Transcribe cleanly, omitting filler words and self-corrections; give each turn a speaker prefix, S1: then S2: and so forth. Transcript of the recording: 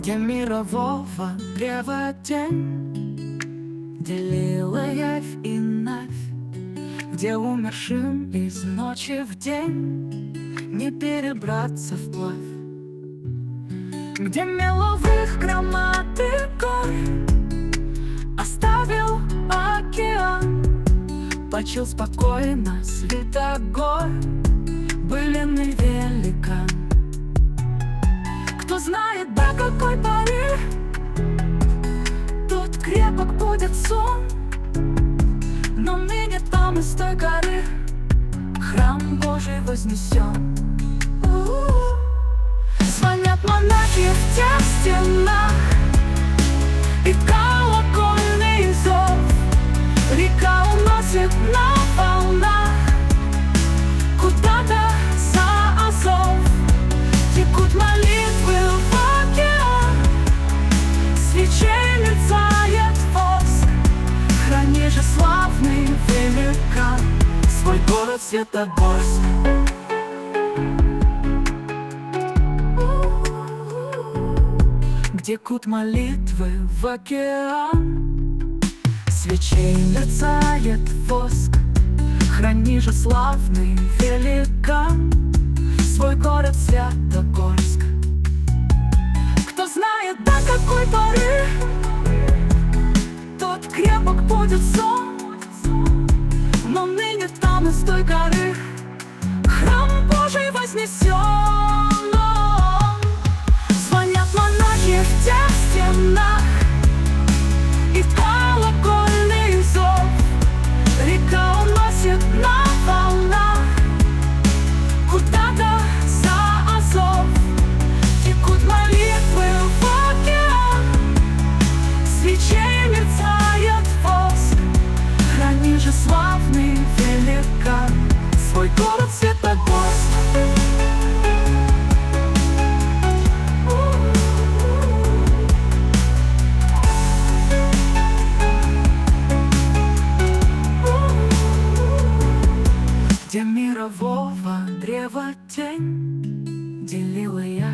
S1: Где мирового древа тень делила явь и навь, где умершим из ночи в день не перебраться вплавь, где меловых громад и гор оставил океан, почил спокойно Святогор, былинный великан. Кто знает, до какой поры тот крепок будет сон, но ныне там из той горы храм Божий вознесен. Звонят монахи в тех стенах, и колокольный зов река уносит на волнах куда-то за Азов. Текут молитвы в океан, свечей мерцает воск. Храни же, славный великан, свой город Светогорск. Где кут молитвы в океан, свечей мерцает воск. Храни же, славный великан, свой город Светогорск. Кто знает, до какой поры тот крепок будет сон, но ныне там из той горы храм Божий вознесен. Звонят монахи в тех стенах, и колокольный зов река уносит на волнах куда-то за Азов. Текут молитвы в океан, свечей мерцает воск. Храни же, славный великан, свой город Светогорск. Где мирового древа тень делила я